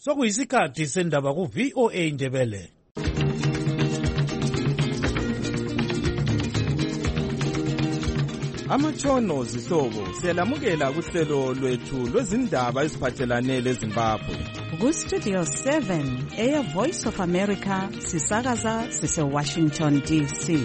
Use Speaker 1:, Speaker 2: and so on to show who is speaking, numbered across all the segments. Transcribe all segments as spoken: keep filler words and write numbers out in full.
Speaker 1: Sokuyisikhathi sendaba ku V O A Ndebele.
Speaker 2: Amatshono zihlobo siyalamukela kuhlelo lwethu lwezindaba eziphathelane leZimbabwe.
Speaker 3: Ku Studio seven eya Voice of America sisakaza sise Washington D C.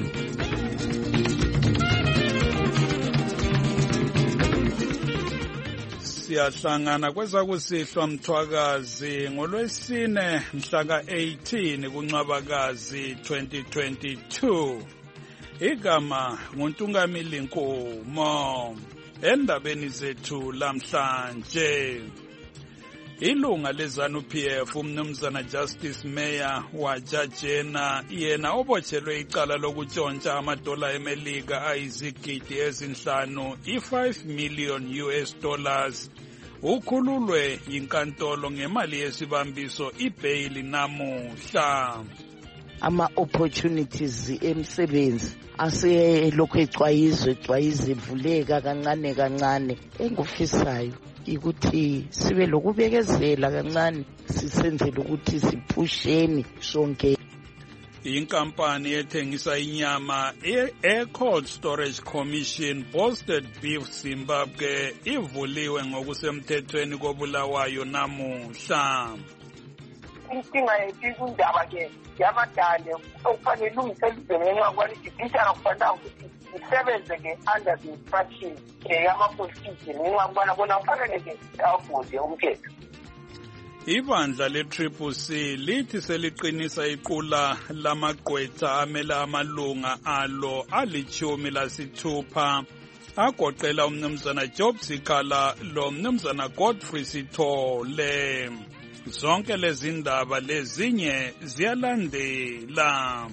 Speaker 4: Siyahlangana kwezakusihlwa Mthwakazi ngolwesine mhla ka eighteen kuNcwabakazi twenty twenty-two. Igama nguNtungamili Nkomo. Endabeni zethu lamhlanje, ilunga leZANU P F umnumzana Justice Mayor wajajena yena obotshelwe icala lokutshontsha amadola eMelika ayizigidi ezinhlanu i-five million U S dollars ukhululwe yinkantolo ngemali yesibambiso ibail namuhla.
Speaker 5: Ama opportunities emsebenzi aselokhu ecwayizwe ecwayize ivuleka kancane kancane. Engufisayo ukuthi sibe lokubekezela kancane sisenzele ukuthi siphusheni sonke.
Speaker 4: Inkampani ethengisa inyama e-Cold Storage Commission Boasted Beef Zimbabwe ivuliwe ngokusemthethweni kobulawayo namuhla.
Speaker 6: Inkinga yethu kundaba ke yamadale okufanele ilungisele izenenga kwalidibishana kufanele ukuthi isebenze ke under the instruction yama-constitution ngenxa kubana bona kufanele ke awubuze umthetho.
Speaker 4: Ibandla le-Triple C lithi seliqinisa iqula lamagqwetha amela amalunga alo alichumi lasithupha agoqela umnumzana Job Sikhala lo mnumzana Godfrey Sithole. Zonke lezi ndaba lezinye ziyalandela.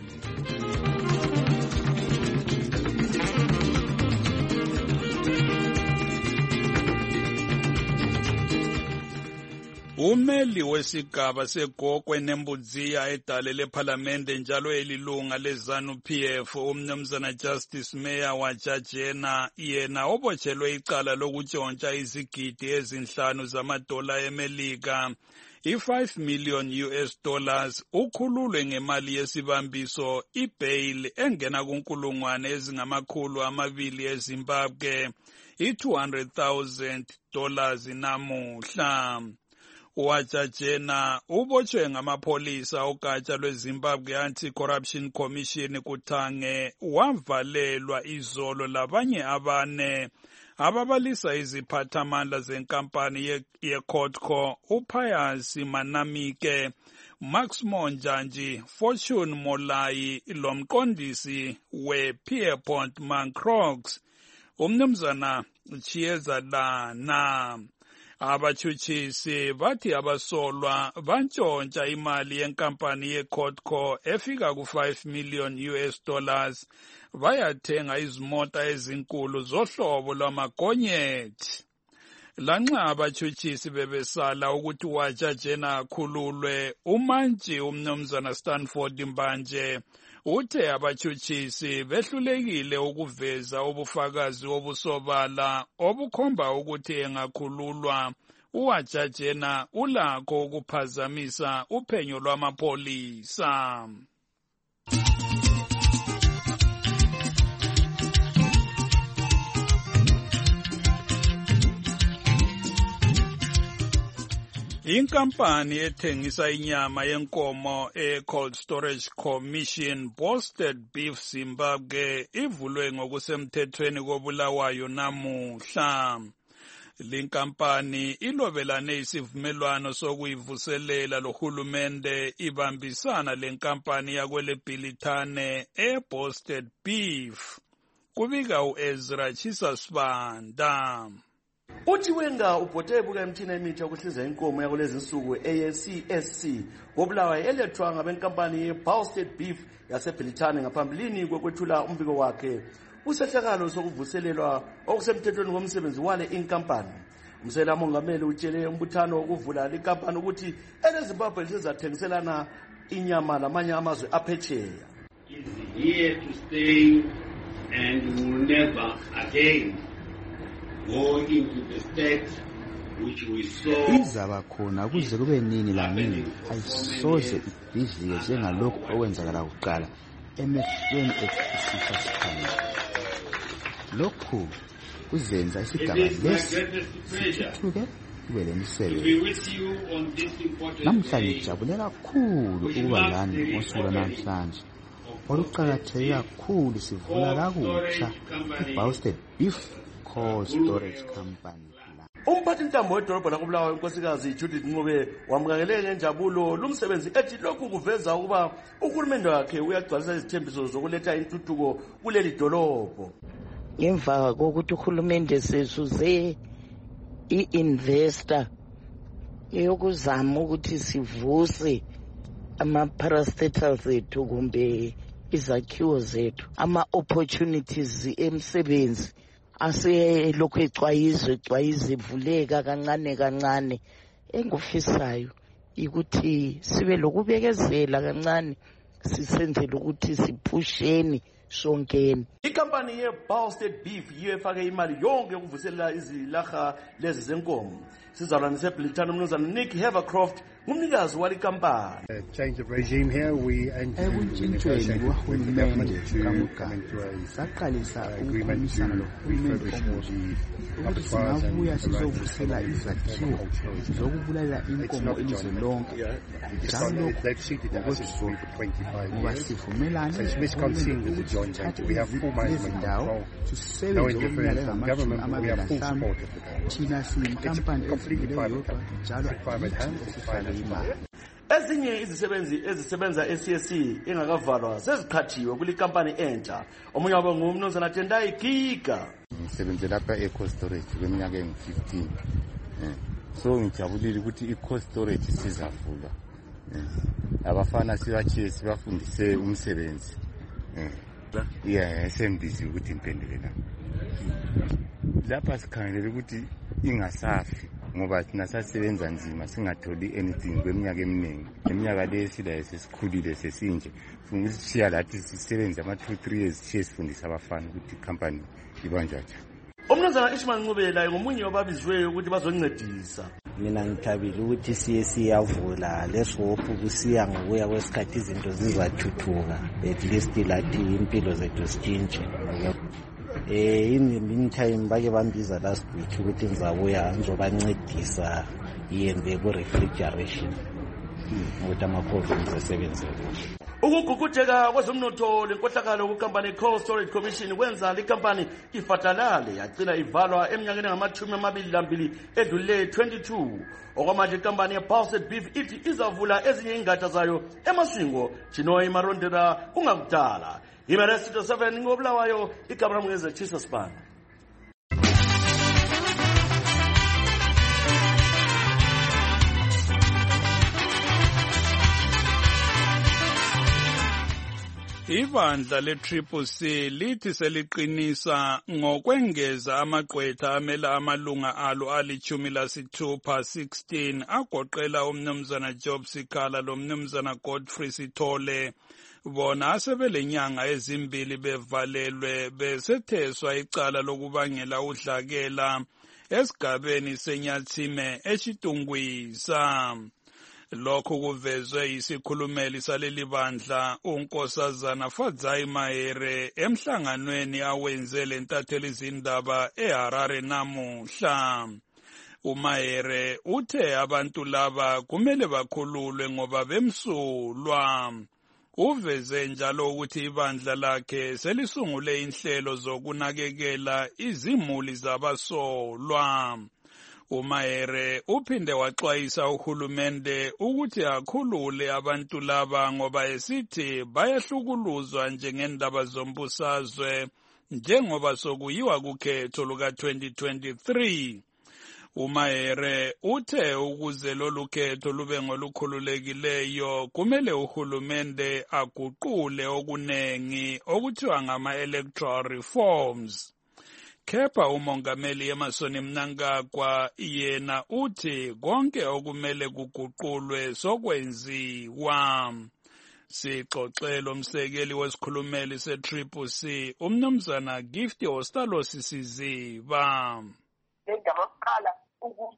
Speaker 4: Umeli wesigaba seGokwe neMbudziya edale lePhalamende njalo elilunga leZANU P F umnumzana Justice Mayor wajajena yena obotshelwe icala lokutshontsha izigidi ezinhlanu zamadola eMelika i-five million U S dollars ukhululwe ngemali yesibambiso ibail engena kunkulungwane ezingamakhulu amabili eZimbabwe i-two hundred thousand dollars namuhla. Wajajena ubotshwe ngamapholisa ogatsha lweZimbabwe Anti-Corruption Commission kuthange wavalelwa izolo labanye abane ababalisa iziphathamandla zenkampani ye-Cotco uPius Manamike, Max Monjanji, Fortune Molai lomqondisi we-Pierpont Mancrox umnumzana Chieza Lana. Abatshutshisi bathi abasolwa bantshontsha imali yenkampani ye-Cotco efika ku-five million U S dollars bayathenga izimota ezinkulu zohlobo lwamagonyethi. Lanxa abatshutshisi bebesala ukuthi wajajena akhululwe, umantshi umnumzana Stanford Mbanje uthe abatshutshisi behlulekile ukuveza ubufakazi obusobala obukhomba ukuthi engakhululwa uwajajena ulakho ukuphazamisa uphenyo lwamapolisa. Inkampani ethengisa inyama yenkomo e-Cold Storage Commission Boasted Beef Zimbabwe ivulwe ngokusemthethweni kobulawayo namuhla. Linkampani ilobelane isivumelwano sokuyivuselela lohulumende ibambisana lenkampani yakweleBhilithane e-Boasted Beef. Kubika uEzra Chisasibanda.
Speaker 7: Uthi wenga ubhotebuka emthini emitsha ukuhliza inkomo yakulezi insuku A C S C wobulawayo elethwa ngabenkampani ye-Boasted Beef yaseBhilithane ngaphambilini kwekwethula umbiko wakhe. Usehlakalo sokuvuselelwa okusemthethweni komsebenzi wale inkampani. Umsela mongameli utshele umbuthano wokuvula linkampani ukuthi eleZimbabwe lizathengiselana inyama lamanye amazwe aphetsheya.
Speaker 8: Is here to stay and will never again go into the state which we saw
Speaker 9: izaba khona kuze kube nini lanini ayisoze ibhidlike njengalokhu okwenzakala kuqala emehlweni esisha sikhanya. Lokhu kuzenza isigaba lesi sithuthuke kube lemisebenzi. Namhlanje ngijabule kakhulu ukuba lani ngosuku lwanamhlanje oluqakatheke kakhulu. Sivula kakutsha i-Bousted Beef Cold Storage Company.
Speaker 7: Umphathi ntambo wedolobha lakubulawayo unkosikazi Judith Ncube wamukele ngenjabulo lumsebenzi ethi lokhu kuveza ukuba uhulumende wakhe uyagcwalisa izithembiso zokuletha intuthuko kuleli dolobho.
Speaker 5: Ngemva kokuthi uhulumende sesuze i-investor eyokuzama ukuthi sivuse ama-parastatals ethu kumbe izakhiwo zethu, ama-opportunities emsebenzi aselokhu ecwayizwe ecwayize ivuleka kancane kancane. Engufisayo ukuthi sibe lokubekezela kancane, sisenzele ukuthi siphusheni sonkeni.
Speaker 7: Ikampani ye-Bousted Beef yiyo efake imali yonke yokuvuselela izilaha lezi zenkomo. Sizalwane seBrithani umnumzana Nick Havercroft ngumnikazi wale kampani.
Speaker 10: Change of regime here, we entered
Speaker 9: ekuntshintshweni kwahulumende kamugabe saqalisa ukukhulumisana lohulumende omusha ukuthi singabuya sizovusela izakhiwo zokubulalela inkomo ilizwe lonke. Njalo lokhu ngoba sivumelane ukuthi sithathe izindawo sisebenze okumele ngamashumi amabili nanhlanu. Thina siyinkampani ezileyo yodwa njalo sifake imali.
Speaker 7: Ezinye izisebenzi ezisebenza e-C S C engakavalwa sezikhathiwe kule kampani entsha. Omunye wabo ngumnumzana Tendai Giga.
Speaker 11: Ngisebenze lapha e-cold storage kweminyaka engu-fifteen. So ngijabulile ukuthi i-cold storage sizavulwa. Abafana sibachiye sibafundise umsebenzi. Yeah, esembisi ukuthi impendule la. Lapha sikhangelele ukuthi ingasafi ngoba thina sasebenza nzima singatholi anything kweminyaka eminingi. Eminyaka le silaye sesikhulile sesinje. Funa ukuthiya lathi sisebenza ama two three years siye sifundisa abafana ukuthi company ibanjwa njani.
Speaker 7: Umnumzana Ishmael Ncube laye ngomunye wababizweyo ukuthi bazoncedisa.
Speaker 12: Mina ngithabile ukuthi siye siyavula lesophu kusiya ngokuya kwesikhathi izinto zizathuthuka, at least lathi impilo zethu sitshintshe. Eh in the meantime bake bambiza last week ukuthi ngizabuya ngizobancedisa yenze ku refrigeration ukuthi amakhodi ngisebenze kuhle.
Speaker 7: Ukugugudeka kwezomnotho lenkohlakalo kukampani Cold Storage Commission kwenza le kampani ifatalale yacila ivalwa eminyakeni ngamathumi amabili lambili edlule twenty-two. Okwamanje ikampani ye-Bousted Beef ithi izavula ezinye ingatsha zayo emaswingo Chinoyi Marondera kungakudala. Imeresito seven ngobulawayo ikamera mweze Chisa Span.
Speaker 4: Ibandla le-Triple C lithi seliqinisa ngokwengeza amagqwetha amela amalunga alo alichumi lasithupha sixteen agoqela umnumzana Job Sikhala lomnumzana Godfrey Sithole. Bona asebelenyanga ezimbili bevalelwe besetheswa icala lokubangela udlakela esigabeni seNyathime eChitungwisa. Lokhu kuvezwe yisikhulumeli saleli bandla uNkosazana Fadzai Mahere emhlanganweni awenze lentatheli izindaba eHarare namuhla. uMahere uthe abantu laba kumele bakhululwe ngoba bemsulwa. Uveze njalo ukuthi ibandla lakhe selisungule inhlelo zokunakekela izimuli zabasolwa. uMahere uphinde waxwayisa uhulumende ukuthi akhulule abantu laba ngoba esithi bayahlukuluzwa njengendaba zombusazwe njengoba sokuyiwa kukhetho luka twenty twenty-three. uMahere uthe ukuze lolu khetho lube ngolukhululekileyo kumele uhulumende aguqule okunengi okuthiwa ngama-electoral reforms. Kepha umongameli Emmerson Mnangagwa yena uthi konke okumele kuguqulwe sokwenziwa. Sixoxelo umsekeli wesikhulumeli se-Triple C umnumzana Gift Ostalo Sisiziba.
Speaker 6: Indaba yokuqala ukufaka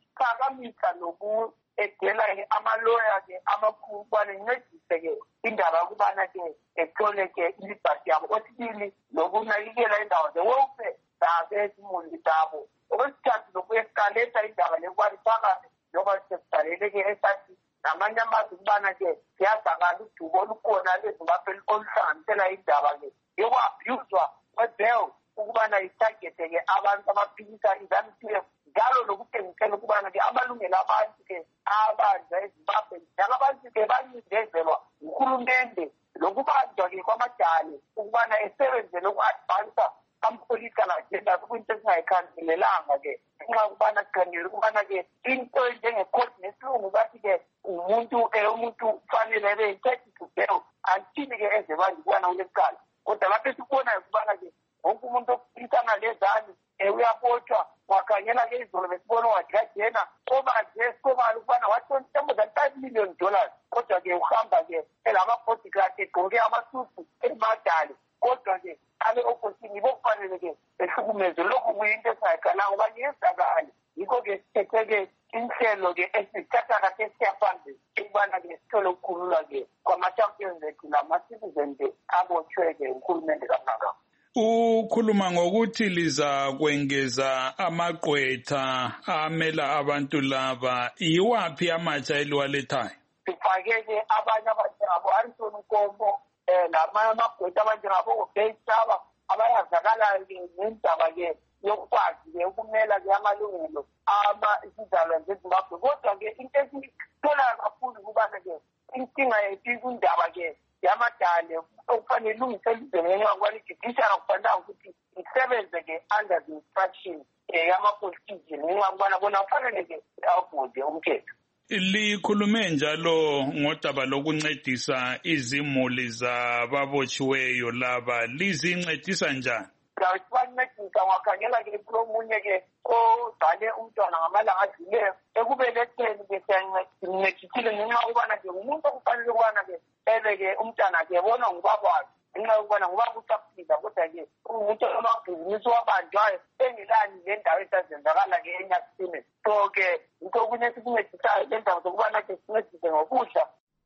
Speaker 6: uyaphakamisa noku edela-ke amaloya-ke amakhulu ukubana incedise-ke indaba yokubana-ke ethole-ke ilibhasi yabo. Okwesibili, nokunakekela indawo ze-welfare zabo ezimuli zabo. Okwesithathu, nokuyeskaletha indaba lekubani phakathi njengoba sekusalele-ke esathi namanye amazwi ukubana-ke siyazakala udubo olukhona lezimbabwe oluhlanganisela indaba-ke yoku-abhuzwa kwe-bail ukubana itargete-ke abantu abaphikisa i-ZANU P F njalo nokutshengisela ukubana-ke amalungelo abantu-ke abanjwa ezimbabwe njalo abantu-ke banikezelwa uhulumende lokubanjwa-ke kwamajali ukubana esebenzele uku-advansa ama-political agenda kwinto esingayikhangelelanga-ke ngenxa yokubana sikhangele ukubana-ke into njenge-code nesilungu bathi-ke umuntu um umuntu kufanele ebe-entitled to bail anthini-ke eze banje ukubana kulekala. Kodwa lapho esikubonayo ukubana-ke wonke umuntu ophikisana lezani um uyabotshwa wakhangela-ke izolo besibona wathi kajena obanje sobala ukubana watshonisa more than five million dollars. Kodwa-ke uhamba-ke elama-bodyguard egqoke amasufu emadali. Kodwa-ke ale opposini bokufanele-ke behlukumeze lokhu kuyinto esingayikhalanga ngoba ngiyezakale. Yikho-ke sithethe-ke inhlelo-ke esithatha kade siyaphambili ukubana-ke sithole ukukhululwa-ke kwama-champions ethu nama-citizen-ke abotshwe-ke uhulumende kamnaka.
Speaker 4: Ukhuluma ngokuthi liza kwengeza amagqwetha amela abantu laba, yiwaphi amatsha eliwalethayo?
Speaker 6: Sifake-ke abanye abanjengabo Harrison Nkombo um namanye amagqwetha abanjengabo Obeyisaba abayazakala-ke nendaba-ke yokukwazi-ke ukumela-ke amalungelo ama-izizalwane zezimbabwe. Kodwa-ke into esiyitholayo kakhulu ukubana-ke inkinga yethu kundaba-ke yamadale okufanele ilungisele izweni ngenxa yokubana i-judiciary akufanelanga ukuthi isebenze-ke under the instruction um yama-politician ngenxa yokubana bona kufanele-ke awubhode umthetho.
Speaker 4: Likhulume njalo ngodaba lokuncedisa izimuli zababotshiweyo laba, lizincedisa njani?
Speaker 6: Sibancedisa wakhangela-ke kulomunye-ke obhale umntwana ngamalanga adluleyo ekubeletheni-ke siyancedisile ngenxa yokubana-ke umuntu okufanele ukubana-ke ebe-ke umntwana-ke ebonwa ngubakwazi ngenxa yokubana ngubaba usaphila. Kodwa-ke umuntu amabhizinisi wabanjwayo engelani le ndawo esazenzakala-ke enyakisini. So-ke into okunye esikuncedisayo le ndawo zokubana-ke sincedise ngokudla.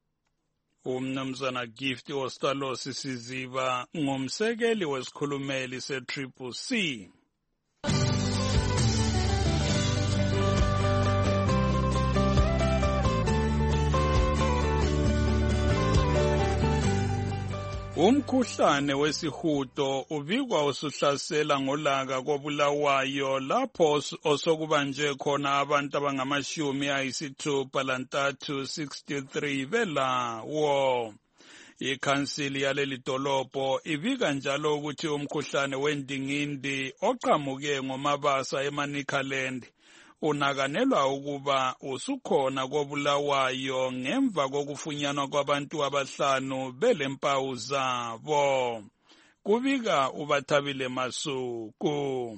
Speaker 4: Umnumzana Gift Ostalosi Siziba ngumsekeli wesikhulumeli se-Triple C. Umkhuhlane wesihudo ubikwa usuhlasela ngolaka koBulawayo lapho osokubanjwe khona abantu abangamashumi ayisithupha lantathu sixty-three belawo. Ikhansili yaleli dolobho ibika njalo ukuthi umkhuhlane wendingindi oqhamuke ngomabasa eManicaland unakanelwa ukuba usukhona koBulawayo ngemva kokufunyanwa kwabantu abahlanu belempawu zabo. Kubika uBathabile Masuku.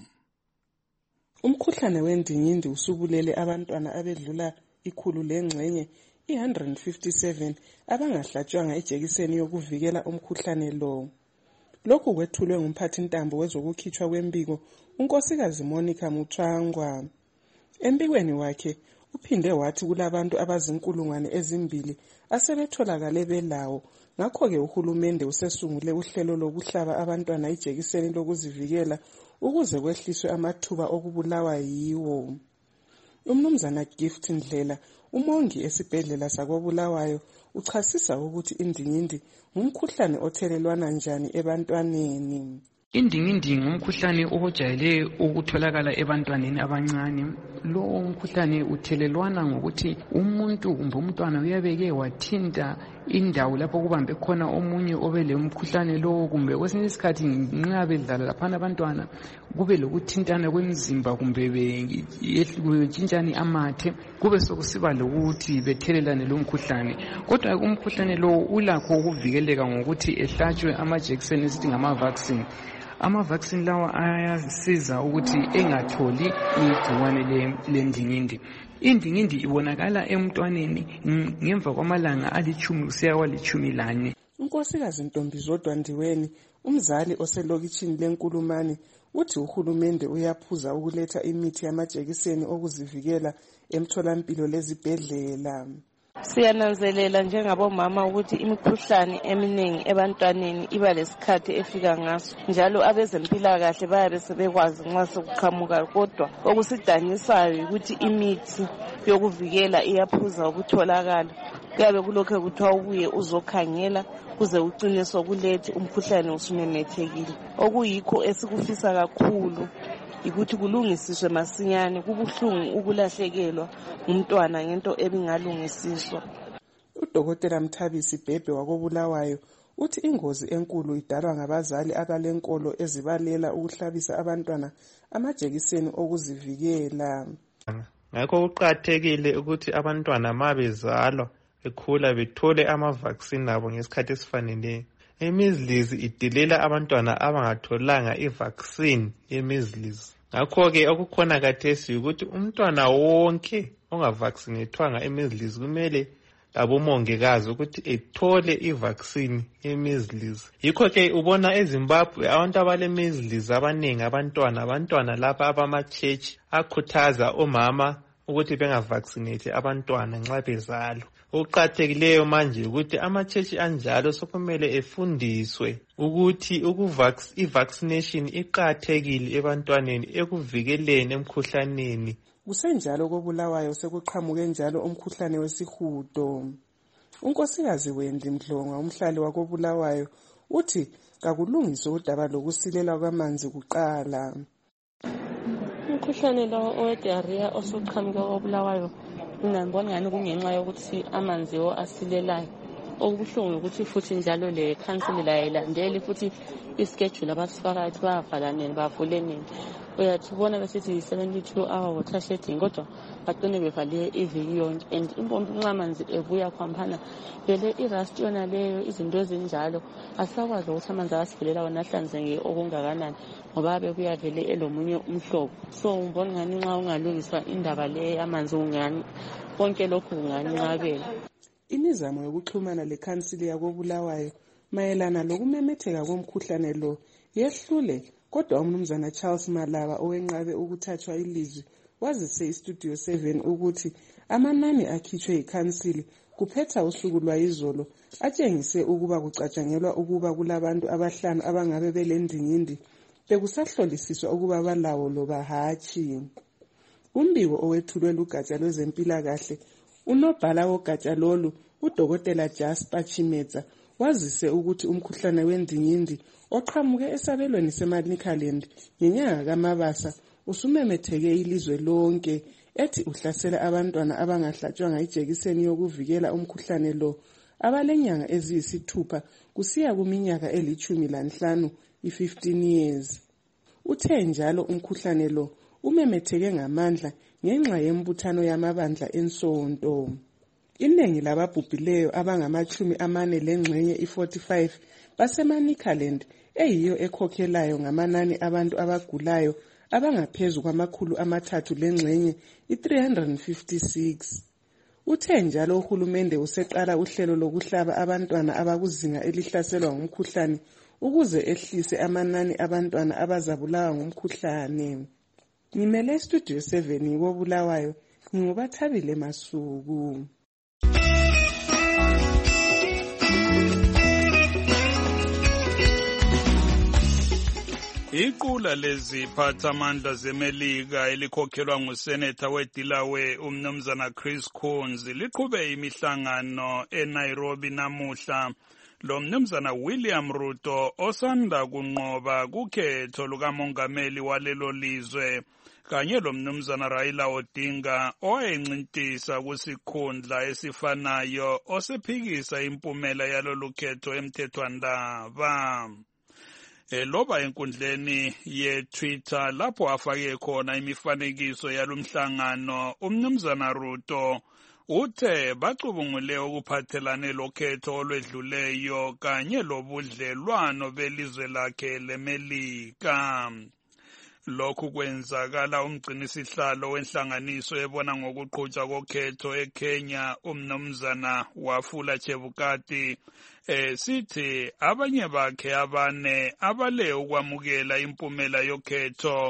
Speaker 13: Umkhuhlane wendingindi usubulele abantwana abedlula ikhulu lengxenye one hundred fifty-seven abangahlatshwanga ijekiseni yokuvikela umkhuhlane lo. Lokhu kwethulwe ngumphathintambo wezokukhitshwa kwembiko unkosikazi Monica Mutsvangwa. Embikweni wakhe uphinde wathi kulabantu abazinkulungwane ezimbili asebetholakale belawo. Ngakho-ke uhulumende usesungule uhlelo lokuhlaba abantwana ijekiseni lokuzivikela ukuze kwehliswe amathuba okubulawa yiwo. Umnumzana Gift Ndlela, umongi esibhedlela sakoBulawayo, uchasisa ukuthi indingindi ngumkhuhlane othelelwana njani ebantwaneni.
Speaker 14: Indingindi ngumkhuhlane ojayele ukutholakala ebantwaneni abancane. Lo umkhuhlane uthelelwana ngokuthi umuntu kumbe umntwana uyabeke wathinta indawo lapho kubambe khona omunye obele umkhuhlane lo, kumbe kwesinye isikhathi nxa bedlala laphana abantwana kube lokuthintana kwemizimba kumbe betshintshane amathe kube sokusiba lokuthi bethelelane lo mkhuhlane. Kodwa umkhuhlane lo ulakho ukuvikeleka ngokuthi ehlatshwe amajekiseni esithi ngama vaccine. Ama-vaccine lawa ayasiza ukuthi engatholi igciwane lendingindi. Indingindi ibonakala emntwaneni ngemva kwamalanga alitshumi kusiya kwalitshumi lane.
Speaker 13: Unkosikazi Ntombi Zodwa Ndiweni, umzali oselokitshini lenkulumane, uthi uhulumende uyaphuza ukuletha imithi yamajekiseni okuzivikela emtholampilo lezibhedlela.
Speaker 15: Siyananzelela njengabomama ukuthi imikhuhlane eminingi ebantwaneni iba lesikhathi efika ngaso, njalo abezempilakahle bayabe sebekwazi nxa sokuqhamuka, kodwa okusidanisayo ukuthi imithi yokuvikela iyaphuza ukutholakala. Kuyabe kulokho kuthiwa ubuye uzokhangela kuze ucine sokulethi umkhuhlane usumemethekile. Okuyikho esikufisa kakhulu ukuthi kulungisiswe masinyane. Kubuhlungu ukulahlekelwa umntwana ngento ebingalungisiswa.
Speaker 13: Udokotela Mthabisi Bhebhe wakoBulawayo uthi ingozi enkulu idalwa ngabazali abalenkolo ezibalela ukuhlabisa abantwana amajekiseni okuzivikela.
Speaker 16: Ngakho kuqakathekile ukuthi abantwana ma bezalwa bekhula bethole ama-vaccine abo ngesikhathi esifaneleyo. I-measles idilela abantwana abangatholanga i-vaccine ye-measles. Ngakho-ke okukhona khathesi ukuthi umntwana wonke ongavaccinethwanga i-measles kumele labomongikazi ukuthi ethole i-vaccine ye-measles. Yikho-ke ubona eZimbabwe abantu abale-measles abaningi abantwana abantwana lapha abama-church akhuthaza omama ukuthi bengavaccinate abantwana nxa bezalwa. Okuqakathekileyo manje ukuthi ama-church anjalo sokumele efundiswe ukuthi i-vaccination iqakathekile ebantwaneni ekuvikeleni emkhuhlaneni.
Speaker 13: Kusenjalo koBulawayo sekuqhamuke njalo umkhuhlane wesihudo. Unkosikazi Wendi Mdlonga umhlali wakoBulawayo uthi kakulungiswe udaba lokusilela kwamanzi kuqala.
Speaker 17: Umkhuhlane lo owe-diarrhea osuqhamuke koBulawayo ngibona ngani kungenxa yokuthi amanzi wo asilelayo. Okubuhlungu ukuthi futhi njalo le council layilandeli futhi ischedule abasifaka ethi bayavala nini bavule nini. Uyatubona besithi seventy-two hour water shedding kodwa baqine bevale iviki yonke, and impompi nxa amanzi ebuya khwampana vele irust yona leyo izinto ezinjalo asakwazi ukuthi amanzi asivelela wona ahlanzeke okungakanani ngoba bekuya vele elomunye umhlobo. So ngibona ngani nxa ungalungiswa indaba le amanzi ungani konke lokhu kunganqabela.
Speaker 13: Imizamo yokuxhumana lekhansili yakoBulawayo mayelana lokumemetheka komkhuhlane lo yehlule, kodwa umnumzana Charles Malaba owenqabe ukuthathwa ilizwi wazise iStudio seven ukuthi amanani akhitshwe yikhansili kuphetha usuku lwayizolo atshengise ukuba kucatshangelwa ukuba kulabantu abahlanu abangabe belendingindi bekusahlolisiswa ukuba balawo loba hatshi. Umbiko owethulwe lugatsha lwezempilakahle unobhala wogatsha lolu udokotela Jasper Chimetsa wazise ukuthi umkhuhlane wendingindi oqhamuke esabelweni seManicaland ngenyanga kaMabasa usumemetheke ilizwe lonke, ethi uhlasela abantwana abangahlatshwanga ijekiseni yokuvikela umkhuhlane lo abalenyanga eziyisithupha kusiya kuminyaka elithumi lanhlanu i-fifteen years. Uthe njalo umkhuhlane lo umemetheke ngamandla ngenxa yembuthano yamabandla ensonto. Iningi lababhubhileyo abangamachumi amane lengxenye i-forty-five baseManicaland eyiyo ekhokhelayo ngamanani abantu abagulayo abangaphezu kwamakhulu amathathu lengxenye i-three hundred fifty-six. Uthe njalo uhulumende useqala uhlelo lokuhlaba abantwana abakuzinga elihlaselwa ngumkhuhlane ukuze ehlise amanani abantwana abazabulawa ngumkhuhlane. Ngimele Studio seven koBulawayo, nginguBathabile Masuku.
Speaker 4: Iqula leziphathamandla zeMelika elikhokhelwa nguSenator weDelaware umnumzana Chris Coons liqhube imihlangano eNairobi namuhla. Lo mnumzana William Ruto osanda kunqoba kukhetho lukamongameli walelo lizwe kanye lo mnumzana Raila Odinga owayencintisa kusikhundla esifanayo osephikisa impumela yalolu khetho emthethwandaba. Eloba enkundleni ye-Twitter lapho afake khona imifanekiso yalomhlangano, umnumzana Ruto uthe bacubungule ukuphathelane lokhetho olwedluleyo kanye lobudlelwano belizwe lakhe leMelika. Lokhu kwenzakala umgcinisihlalo wenhlanganiso ebona ngokuqhutshwa kokhetho eKenya umnumzana Wafula Chebukati eh sithi abanye bakhe abane abale ukwamukela impumela yokhetho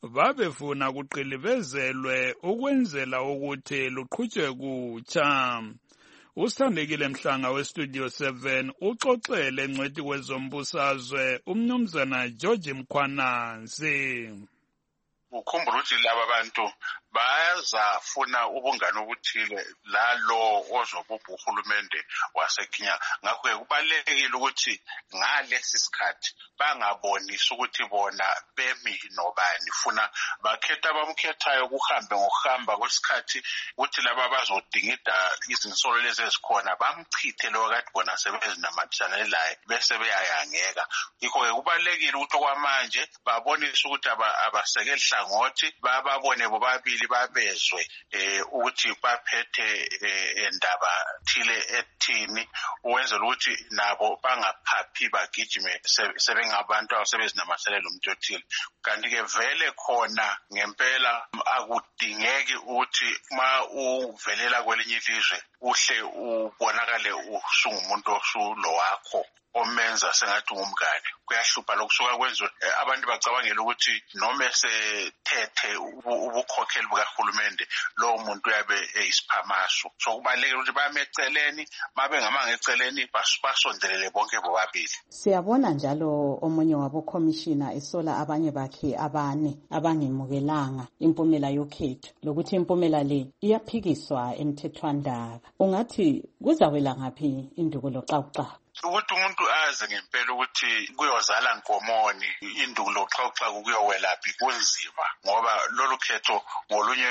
Speaker 4: babefuna kuqilibezelwe ukwenzela ukuthi luqhutshwe kutsha. Usithandekile Mhlanga westudio seven uxoxele ngcwethi wezombusazwe umnumzana George Mkhwananzi.
Speaker 18: Ukhumbula ukuthi laba bantu bayazafuna ubungane obuthile lalo ozobupha uhulumende waseKenya. Ngakho kubalekile ukuthi ngalesi sikhathi bangabonisa ukuthi bona bemi nobani, funa bakhetha abamkhethayo kuhambe ngokuhamba kwesikhathi ukuthi laba bazodingida izinsolo lezi ezikhona bamchithe lo kade bona sebezinamathisana laye bese beyayangeka. Yikho kubalekile ukuthi okwamanje babonise ukuthi abasekeli hlangothi bababone bobabili babezwe eh ukuthi baphethe endaba thile ethini ukwenzela ukuthi nabo bangaphaphi bagijime sebengabantu abasebezinamathisana umuntu othile. Kanti ke vele khona ngempela akudingeki ukuthi ma uvelela kwelinye ilizwe uhle ubonakale usungumuntu osulo wakho omenza sengathi umngane. Kuyahlupha lokusuka kwenziwe abantu bacabangela ukuthi noma esethethe ubukhokheli bukahulumende lo muntu uyabe eyisiphamaso. So kubalekile ukuthi bameceleni babe ngamanga eceleni basondelele bonke bobabili.
Speaker 3: Siyabona njalo omunye wabo commissioner esola abanye bakhe abane abangemukelanga impumela yokhetho lokuthi impumela le iyaphikiswa emthethwandaba. Ungathi kuzawela ngaphi indukulo xawuxa?
Speaker 18: Ukuthi umuntu aze ngempela ukuthi kuyozala nkomoni indukulo xawuxa kuyowelaphi kunzima ngoba lolu khetho ngolunye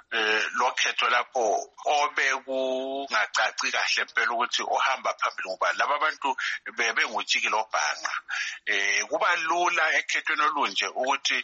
Speaker 18: lo khetho lapho obe kungacaci kahle impela ukuthi ohamba phambili ngoba laba bantu bebengujiki lobhanga. Eh kuba lula ekhethweni olunje ukuthi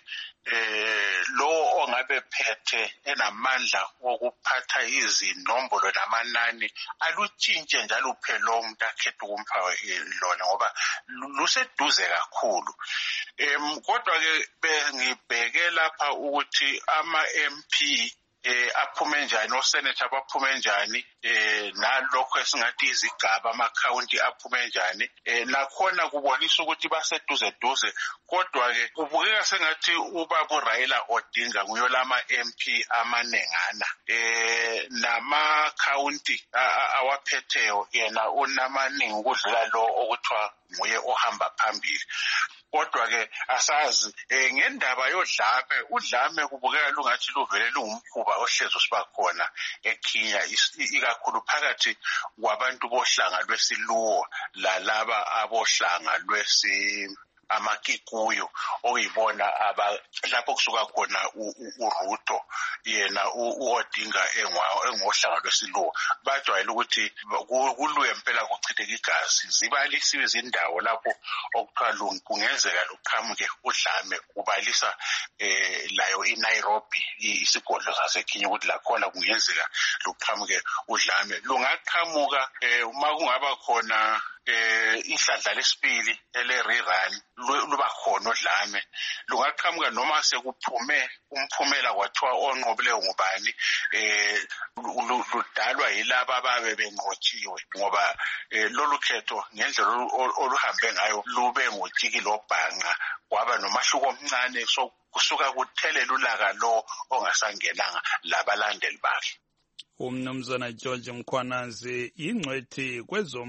Speaker 18: eh lo ongabe phethe enamandla okuphatha izinombolo namanani alutshintshe njalo uphelo umuntu akhetha ukumpha lona ngoba luseduze kakhulu. Em kodwa ke bengibheke lapha ukuthi ama M P eh aphume njani osenator baphume njani eh nalokho esingathi izigaba ama county aphume njani eh nakhona kubonisa ukuthi baseduze duze kodwa ke kubukeka sengathi ubaba Raila Odinga nguyo lama M P amanengana eh nama county awaphetheyo yena unamaningi ukudlula lo okuthiwa nguye ohamba phambili. Kodwa ke asazi eh ngendaba yodlame udlame kubukeka lungathi luvele lungumkhuba ohlezi sibakhona eKenya ikakhulu phakathi kwabantu bohlanga lwesiluo lalaba abohlanga lwesi amakikuyo okuyibona aba lapho kusuka khona uRuto yena uOdinga engohlanga lwesiluo bajwayele ukuthi kulwe impela kuchitheka igazi zibalisiwe izindawo lapho okuthiwa kungenzeka luqhamuke udlame kubalisa eh layo eNairobi isigodlo saseKenya ukuthi la khona kungenzeka luqhamuke udlame lungaqhamuka uma kungaba khona eh ihlandla lesibili ele rerun luba khona odlame lungaqhamuka noma sekuphume umphumela kwathiwa onqobile ngubani eh ludalwa yilaba ababe benqotshiwe ngoba lolu khetho ngendlela oluhambe ngayo lube ngujiki lobhanga kwaba nomahluko omncane so kusuka kuthelela ulaka lo ongasangenanga labalandeli bakhe.
Speaker 4: Umnumzana George Mkhwananzi ingcwethi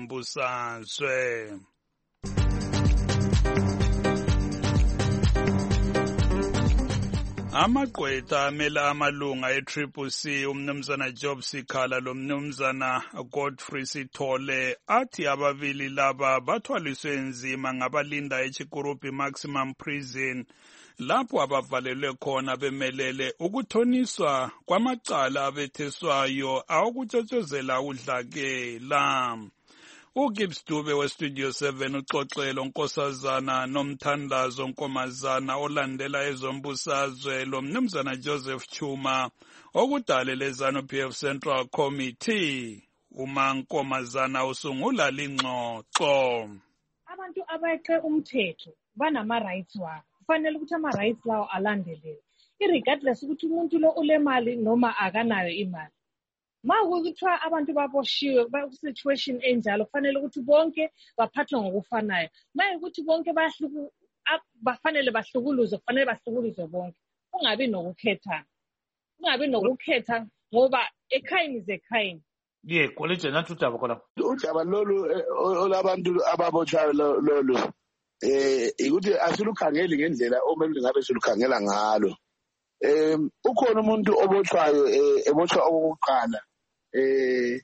Speaker 4: kwezombusazwe. Amagqwetha amela amalunga e-Triple C umnumzana Job Sikhala lo mnumzana Godfrey Sithole athi ababili laba bathwaliswe nzima ngabalinda eChikurupi Maximum Prison lapho abavalelwe khona bemelele ukuthoniswa kwamacala abetheswayo awokutshotshozela udlakela. uGibbs Dube westudio seven uxoxelo Nkosazana nomthandazo Nkomazana olandela ezombusazwe lo mnumzana Joseph Chuma okudalele ZANU-P F Central Committee. Uma Nkomazana usungula lingxoxo.
Speaker 19: Abantu abeqe umthetho banama rights wabo. Kufanele ukuthi ama rights lawo alandelwe. Irregardless ukuthi umuntu lo ulemali noma akanayo imali. Makuthiwa abantu baboshiwe ba situation enjalo kufanele ukuthi bonke baphathwe ngokufanayo. Mayikuthi bonke bayahluku bafanele bahlukuluzwe kufanele bahlukuluzwe bonke. kungabi nokukhetha kungabi nokukhetha ngoba a crime is a crime.
Speaker 1: Ye college nathi udaba khona.
Speaker 20: Udaba lolu olabantu ababotshwayo lolu eh ukuthi asilukhangeli ngendlela omele ngabe silukhangela ngalo. Eh ukhona umuntu obotshwayo ebotshwa okokuqala eh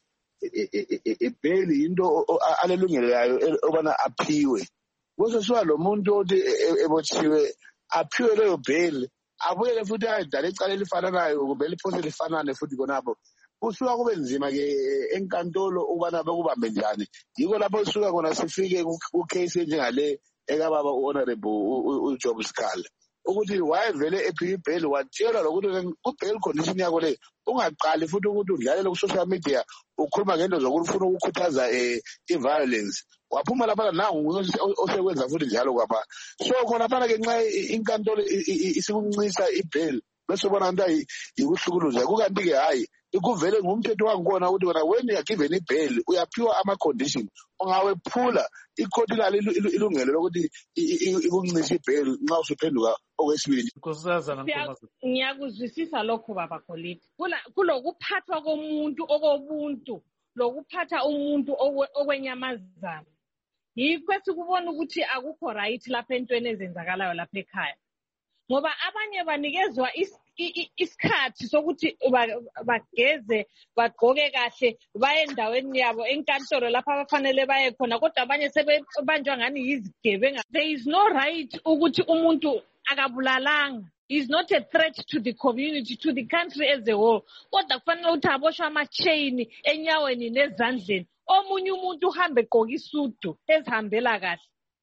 Speaker 20: ibheli into alelungelo yayo obana aphiwe. Bose siwa lo muntu othi ebotshiwe aphiwe leyo bheli abuye futhi ayidala icala elifananayo kumbe liphose lifanane futhi konabo. Usuka kube nzima ke enkantolo ubana bekubambe njani. Yiko lapho suka kona sifike ku case njengale ekababa uhonorable uJob Sikhala. Ukuthi wayevele ephi bail watshela lokuthi ku bail condition yakho le ungaqali futhi ukuthi udlalele ku social media ukhuluma ngento zokufuna ukukhuthaza i-violence. Waphuma lapha nangu osekwenza futhi njalo kwaba. So khona phana ke nxa inkantolo isikuncisa i-bail bese bona into yikuhlukuluza kukanti ke hayi ikuvele ngumthetho wangona ukuthi wena when you are given i-bail uyaphiwa ama-condition ongawephula ikhoti lalo ilungelo lokuthi ikuncisa i-bail nxa usuphenduka okwesibili.
Speaker 19: Ngiyakuzwisisa lokho baba Koliti kulokuphathwa komuntu okobuntu lokuphatha umuntu okwenyamazana yikho sikubona ukuthi akukho right lapha entweni ezenzakalayo lapha ekhaya ngoba abanye banikezwa isikhathi sokuthi bageze bagqoke kahle baye endaweni yabo enkantolo lapha abafanele baye khona kodwa abanye sebebanjwa ngani yizigebenga. There is no right ukuthi umuntu akabulalanga. Is not a threat to the community, to the country as a whole. Kodwa kufanele ukuthi aboshwe ama-chain enyaweni nezandleni omunye umuntu uhambe egqoke isudu ezihambela kahle.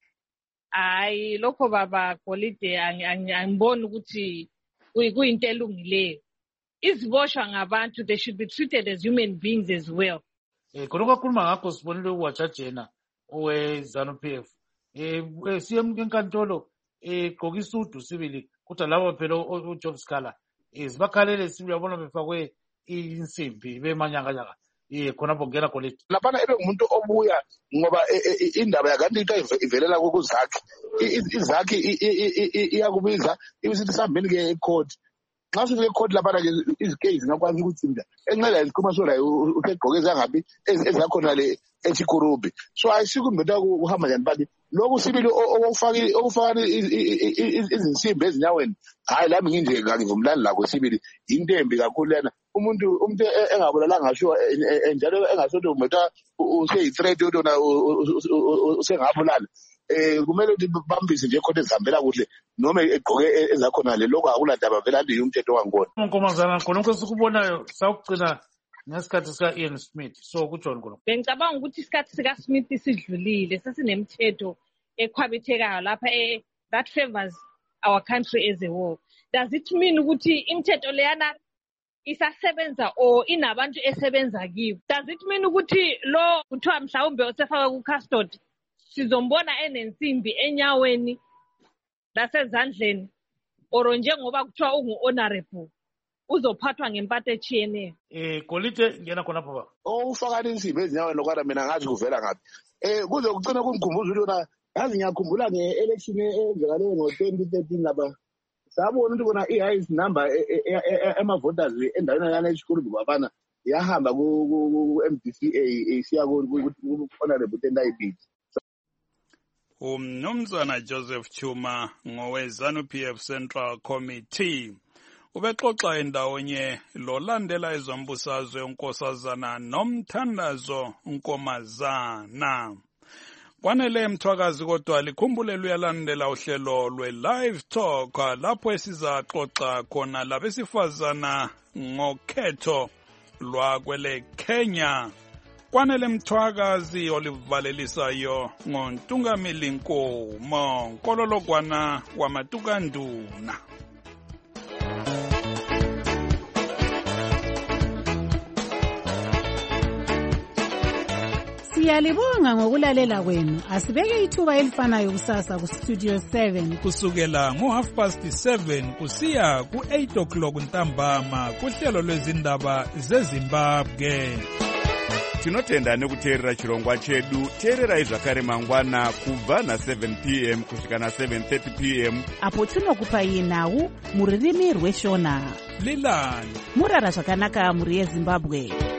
Speaker 19: Hayi lokho baba Kolide angiboni ukuthi kuyinto elungileyo. Iziboshwa ngabantu, they should be treated as human beings as well.
Speaker 1: Eh khona kwakhuluma ngakho sibonile uWajajena owe ZANU P F. Eh siye enkantolo eh gqoka isudu sibili kodwa labo phela uJob Sikhala izibakhalele sibili yabona befakwe insimbi bemanyanga nyanga. Eh khona bongena Kolide.
Speaker 20: Lapha ebe umuntu obuya ngoba indaba yakanti into ivelela kokuzakhe. Izakhe iyakubiza ibisithi sambeni ke ecourt. Xa sifike ecourt lapha ke izicase ngakwazi ukuthi nje enqela izikhuma sola usegqoke zangabi ezakhona le eThikurubi. So ayisikumbe ukuhamba njani bathi lokho sibili okufaka okufaka izinsimbi ezinyaweni hayi lami nginje ngivumelani lakho sibili into embi kakhulu lena umuntu umuntu engabulalanga ngasho njalo engasothi umetha useyi-threat yona usengabulala eh kumele ukuthi bambise nje khona ezihambela kuhle noma egqoke ezakhona le lokho akulandaba vele andi umthetho wangona.
Speaker 1: Nkomazana khona konke sikubonayo sawugcina ngesikhathi sika Ian Smith so kuJohn Kolombo.
Speaker 19: Bengicabanga ukuthi isikhathi sika Smith sidlulile sesinemthetho ekhwabithekayo lapha that favors our country as a whole. Does it mean ukuthi imithetho leyana isasebenza or inabantu esebenza kiyo? Does it mean ukuthi lo kuthiwa mhlawumbe osefaka ku custody sizombona enensimbi enyaweni lasezandleni or njengoba kuthiwa ungu honorable uzophathwa ngempatho echiyeneyo?
Speaker 1: Eh Kolide ngena khona pha
Speaker 20: ufaka insimbi ezinyaweni lokwana mina ngathi kuvela ngapi eh kuze kucina kungikhumbuza ukuthi yona yazi ngiyakhumbula nge-election eyenzekale ngo-twenty thirteen lapha sabona ukuthi kona i-highest number ema-voters endaweni yana eShikurubi babana yahamba ku-M D C A isiya ku-honorable Tendai Biti.
Speaker 4: Umnumzana Joseph Chuma ngowe ZANU P F Central Committee ubexoxa endawonye lolandela ezombusazwe unkosazana Nomthandazo Nkomazana. Kwanele mthwakazi kodwa likhumbule luyalandela uhlelo lwe-live talk lapho esizaxoxa khona labesifazana ngokhetho lwakwele Kenya. Kwanele mthwakazi olivalelisayo ngontungamili Nkomo Nkololokwana wamatukanduna.
Speaker 21: Siyalibonga ngokulalela kwenu. Asibeke ithuba elifanayo kusasa ku Studio seven
Speaker 1: kusukela ngo half past seven kusiya ku eight o'clock ntambama kuhlelo lwezindaba zeZimbabwe.
Speaker 2: tinotenda nekuteerera chirongwa chedu. Teererai zvakare mangwana kubva na-seven p m kusvika na-seven thirty p m
Speaker 21: apo tinokupai nhau mururimi rweshona.
Speaker 4: Lilani
Speaker 21: murara zvakanaka muri yeZimbabwe.